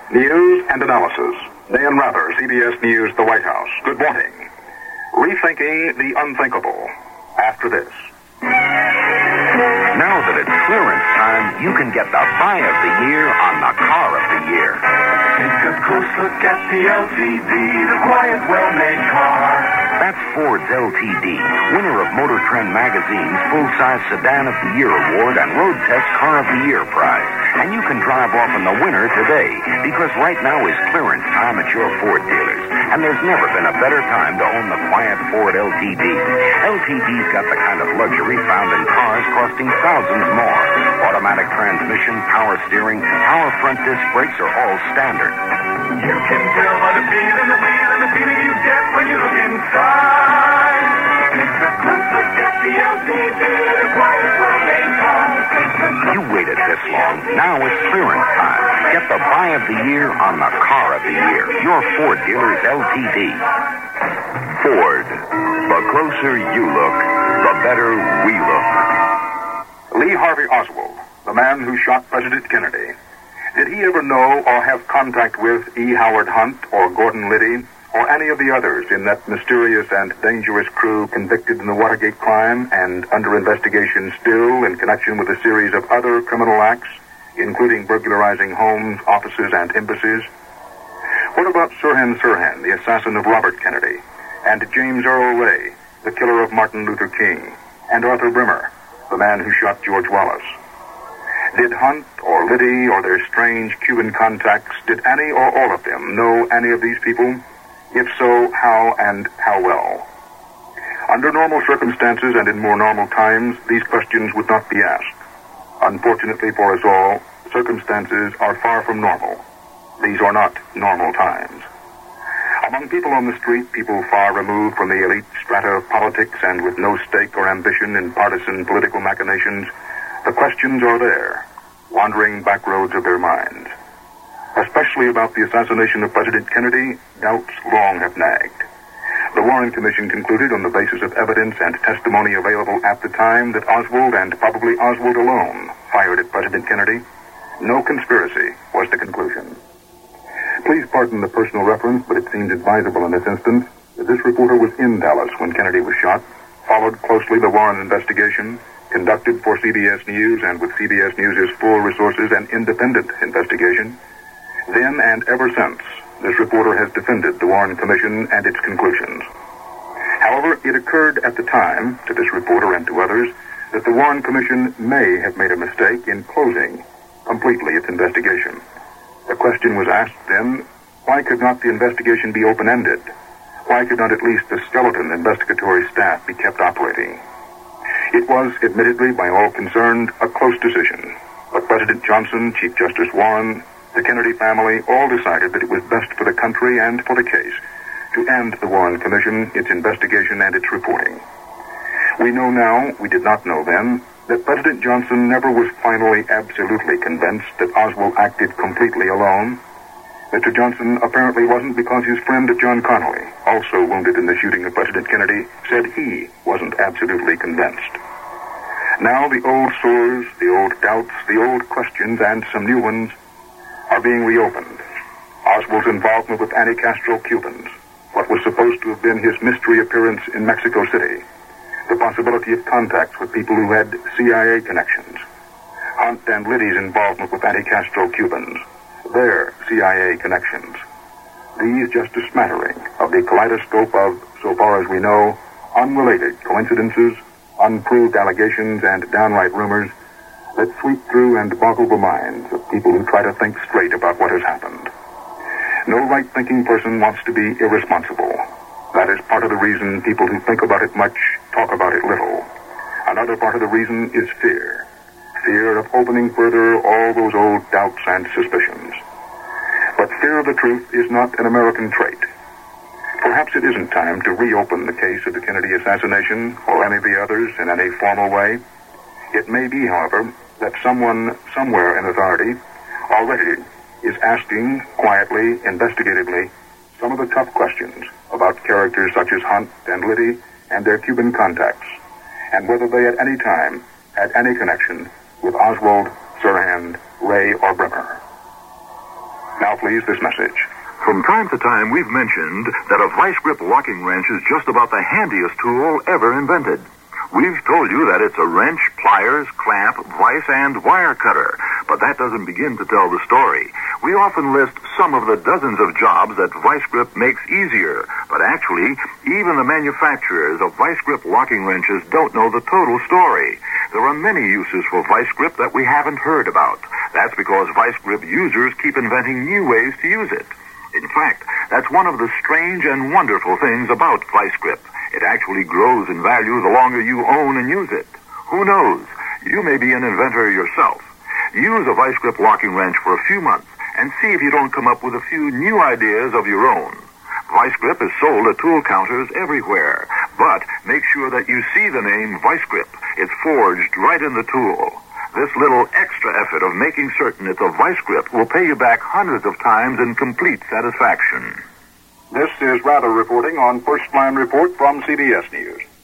News and analysis. Dan Rather, CBS News, The White House. Good morning. Rethinking the unthinkable. After this. Now that it's clearance time, you can get the buy of the year on the car of the year. Take a close look at the LTD, the quiet, well-made car. That's Ford's LTD, winner of Motor Trend Magazine's Full-Size Sedan of the Year Award and Road Test Car of the Year prize. And you can drive off in the winner today, because right now is clearance time at your Ford dealers. And there's never been a better time to own the quiet Ford LTD. LTD's got the kind of luxury found in cars costing thousands more. Automatic transmission, power steering, power front disc brakes are all standard. You can tell by the feel and the feeling you get when you look inside. Take a close look at the LTD, the quiet, well-made car. You waited this long. Now it's clearance time. Get the buy of the year on the car of the year. Your Ford dealers LTD. Ford. The closer you look, the better we look. Lee Harvey Oswald, the man who shot President Kennedy. Did he ever know or have contact with E. Howard Hunt or Gordon Liddy or any of the others in that mysterious and dangerous crew convicted in the Watergate crime and under investigation still in connection with a series of other criminal acts, including burglarizing homes, offices, and embassies? What about Sirhan Sirhan, the assassin of Robert Kennedy, and James Earl Ray, the killer of Martin Luther King, and Arthur Brimmer, the man who shot George Wallace? Did Hunt or Liddy or their strange Cuban contacts, did any or all of them know any of these people? If so, how and how well? Under normal circumstances and in more normal times, these questions would not be asked. Unfortunately for us all, circumstances are far from normal. These are not normal times. Among people on the street, people far removed from the elite strata of politics and with no stake or ambition in partisan political machinations, the questions are there, wandering back roads of their minds. Especially about the assassination of President Kennedy, doubts long have nagged. The Warren Commission concluded on the basis of evidence and testimony available at the time that Oswald, and probably Oswald alone, fired at President Kennedy. No conspiracy was the conclusion. Please pardon the personal reference, but it seems advisable in this instance that this reporter was in Dallas when Kennedy was shot, followed closely the Warren investigation, conducted for CBS News and with CBS News' full resources and independent investigation. Then and ever since, this reporter has defended the Warren Commission and its conclusions. However, it occurred at the time, to this reporter and to others, that the Warren Commission may have made a mistake in closing completely its investigation. The question was asked then, why could not the investigation be open-ended? Why could not at least the skeleton investigatory staff be kept operating? It was, admittedly, by all concerned, a close decision. But President Johnson, Chief Justice Warren, the Kennedy family all decided that it was best for the country and for the case to end the Warren Commission, its investigation, and its reporting. We know now, we did not know then, that President Johnson never was finally absolutely convinced that Oswald acted completely alone. Mr. Johnson apparently wasn't, because his friend John Connally, also wounded in the shooting of President Kennedy, said he wasn't absolutely convinced. Now the old sores, the old doubts, the old questions, and some new ones are being reopened. Oswald's involvement with anti-Castro Cubans, what was supposed to have been his mystery appearance in Mexico City, the possibility of contacts with people who had CIA connections, Hunt and Liddy's involvement with anti-Castro Cubans, their CIA connections. These just a smattering of the kaleidoscope of, so far as we know, unrelated coincidences, unproved allegations, and downright rumors that sweep through and boggle the minds of people who try to think straight about what has happened. No right-thinking person wants to be irresponsible. That is part of the reason people who think about it much talk about it little. Another part of the reason is fear. Fear of opening further all those old doubts and suspicions. But fear of the truth is not an American trait. Perhaps it isn't time to reopen the case of the Kennedy assassination or any of the others in any formal way. It may be, however, that someone somewhere in authority already is asking quietly, investigatively, some of the tough questions about characters such as Hunt and Liddy and their Cuban contacts, and whether they at any time had any connection with Oswald, Sirhan, Ray, or Brimmer. Now, please, this message. From time to time, we've mentioned that a vice grip locking wrench is just about the handiest tool ever invented. We've told you that it's a wrench, pliers, clamp, vise, and wire cutter. But that doesn't begin to tell the story. We often list some of the dozens of jobs that Vice Grip makes easier. But actually, even the manufacturers of Vice Grip locking wrenches don't know the total story. There are many uses for Vice Grip that we haven't heard about. That's because Vice Grip users keep inventing new ways to use it. In fact, that's one of the strange and wonderful things about Vice Grip. It actually grows in value the longer you own and use it. Who knows? You may be an inventor yourself. Use a Vice Grip locking wrench for a few months and see if you don't come up with a few new ideas of your own. Vice Grip is sold at tool counters everywhere, but make sure that you see the name Vice Grip. It's forged right in the tool. This little extra effort of making certain it's a Vice Grip will pay you back hundreds of times in complete satisfaction. This is Rather reporting on First Line Report from CBS News.